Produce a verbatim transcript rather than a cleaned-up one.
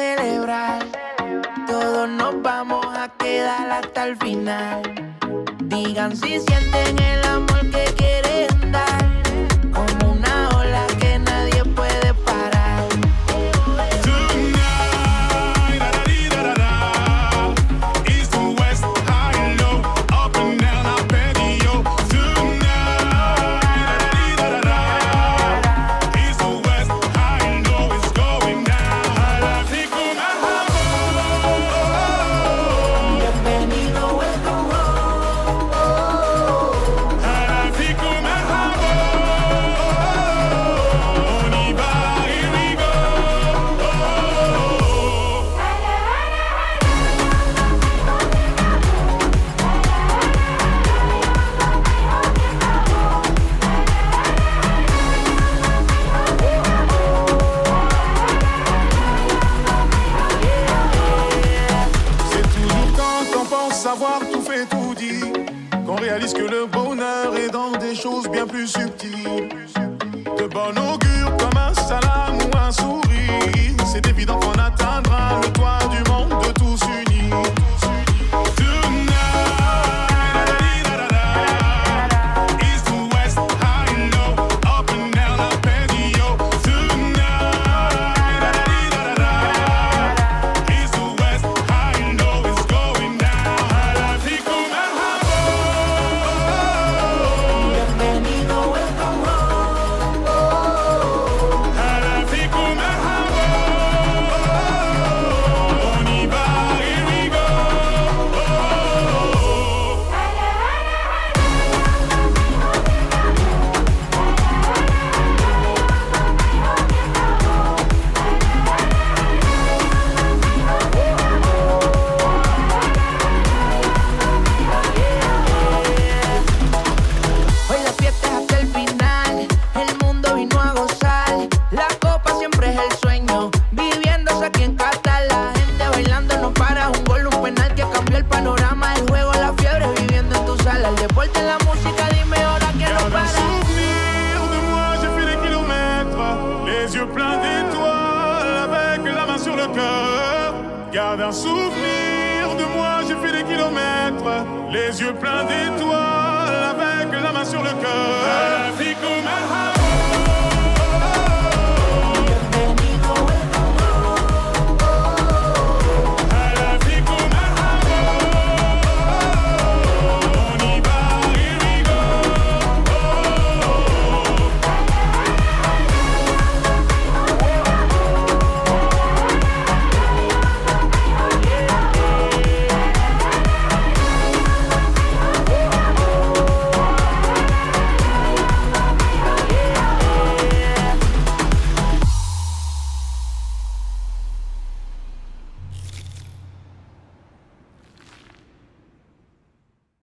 celebrar. Todos nos vamos a quedar hasta el final. Digan si sienten el amor que quieren dar, como una ola que nadie puede parar. Tonight, da-da-dee-da-da-da, east to west, high and low, up and down our patio. Tonight, da-da-dee-da-da-da, east to west, high and low, it's going down. Al-Afrique au Bienvenido, welcome home. Al-Afrique au on y va, here we go. C'est toujours quand on pense avoir tout fait, tout dit, qu'on réalise que le bonheur est dans des choses bien plus subtiles. De bon augure comme un salam ou un sourire, c'est évident qu'on atteindra le toit du monde de tous unis. Tonight, da-da-dee-da-da-da, east to west, high and low, up and down our patio. Tonight, da-da-dee-da-da-da, east to west, high and low, it's going down. Al-Afrique au Bienvenido, welcome home. Al-Afrique au on y va, here we go. Hoy la fiesta es hasta el final, el mundo vino a gozar. La copa siempre es el sueño, viviéndose aquí en Qatar. La gente bailando no para, un gol, un penal que cambió el panorama. El juego, la fiebre, viviendo en tu sala. El deporte, la música, dime ahora quién no Garde un para. souvenir de moi, j'ai fait des kilomètres, les yeux pleins d'étoiles, avec la main sur le cœur. Garde un souvenir de moi, j'ai fait des kilomètres, les yeux pleins d'étoiles, avec la main sur le cœur.